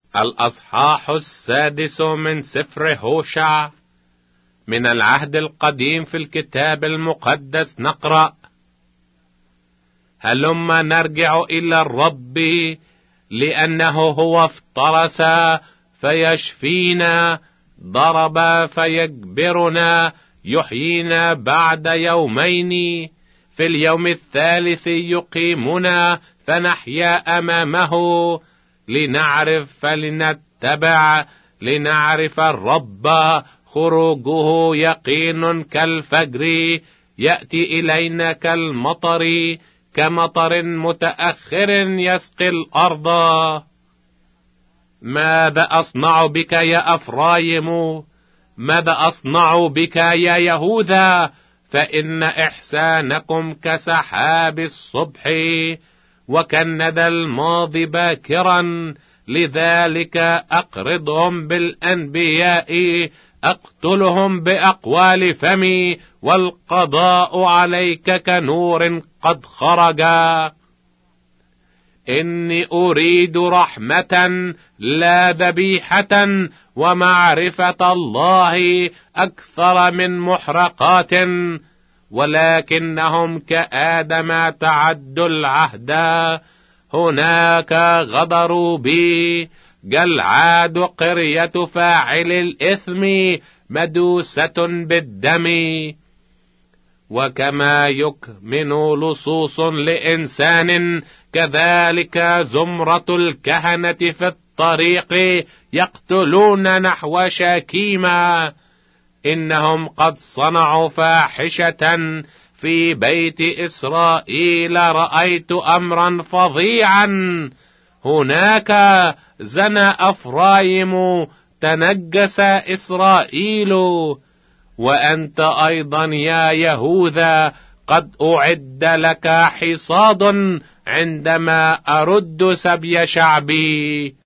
الأصحاح 6 من سفر هوشع. من العهد القديم في الكتاب المقدس نقرأ: هلما نرجع إلى الرب، لأنه هو افترس فيشفينا، ضرب فيجبرنا، يحيينا بعد يومين، في اليوم الثالث يقيمنا فنحيا أمامه، لنعرف فلنتبع، لنعرف الرب، خروجه يقين كالفجر، يأتي إلينا كالمطر، كمطر متأخر يسقي الأرض. ماذا أصنع بك يا أفرايم؟ ماذا أصنع بك يا يهوذا؟ فإن إحسانكم كسحاب الصبح، وكالندى الماضي باكرا، لذلك أقرضهم بالأنبياء، أقتلهم بأقوال فمي، والقضاء عليك كنور قد خرج. إني أريد رحمة لا ذبيحة، ومعرفة الله أكثر من محرقات، ولكنهم كآدم تعدوا العهد، هناك غدروا بي. جلعاد قرية فاعل الإثم مدوسة بالدم، وكما يكمن لصوص لإنسان، كذلك زمرة الكهنة في الطريق يقتلون نحو شاكيما. إنهم قد صنعوا فاحشة في بيت إسرائيل، رأيت أمرا فظيعا. هناك زنى أفرايم، تنجس إسرائيل. وأنت أيضا يا يهوذا قد أعد لك حصاد، عندما أرد سبي شعبي.